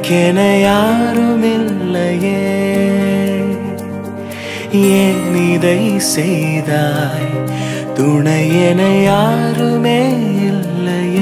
உனக்கென யாருமில்லையே, ஏன் இதை செய்தாய்? துணையென யாருமே இல்லையே.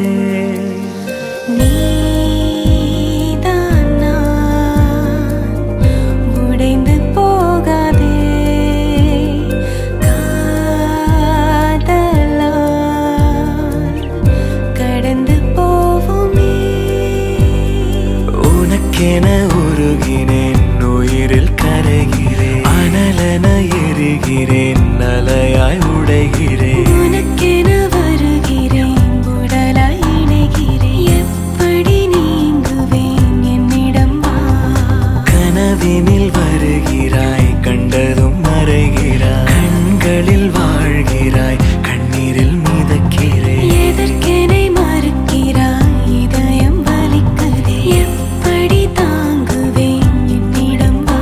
உனக்கென உருகினேன், உயிரில் கரைகிறேன், அனலென எரிகிறேன், அலையாய் உடைகிறேன். உனக்கென வருகிறேன், உடலாய் இணைகிறேன், எப்படி நீங்குவேன்? என்னிடம் வா. கனவினில் வருகிறாய், கண்டதும் மறைகிறாய், கண்களில் வாழ்கிறாய், கண்ணீரில் மிதக்கிறேன். எதற்கெனை மறுக்கிறாய்? இதயம் வலிக்குதே, எப்படி தாங்குவேன்? என்னிடம் வா.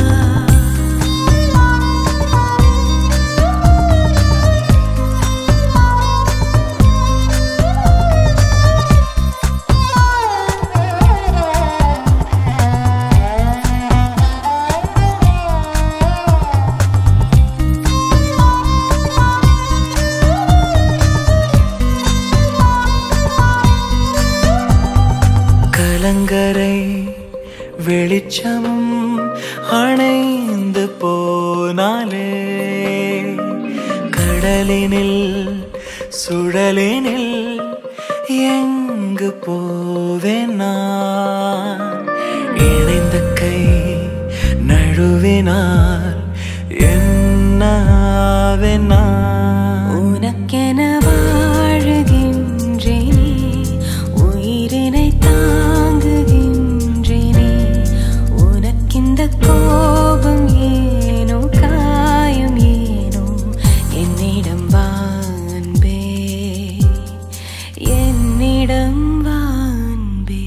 கலங்கரை வெளிச்சமும் அணைந்து போனாலே, கடலினில் சுழலினில் எங்கு போவேன் நான்? இணைந்த கை நழுவினால் என்னாவேன் நான்? உனக்கென வாழுகின்றேனே, உயிரினை தாங்குகின்றேனே. உனக்கிந்த கோபம் ஏனோ, காயம் ஏனோ? என்னிடம் வா அன்பே, என்னிடம் வா அன்பே.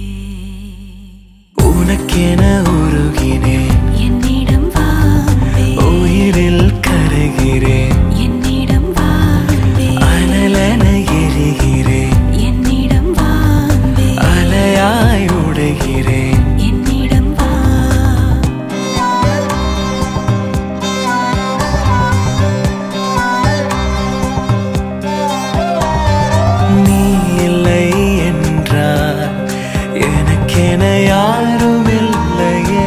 உனக்கென உருகினேன், என்னிடம் வா அன்பே, உயிரில் கரைகிறேன், என்னிடம் வா அன்பே. அனலென எரிகிறேன், என்னிடம் வா அன்பே, அலையாய் உடைகிறேன். என்னிடம் வா. நீ இல்லை என்றால் எனக்கென யாருமில்லையே,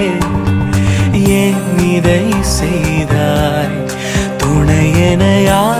ஏன் இதை செய்தாய்? துணையென யார்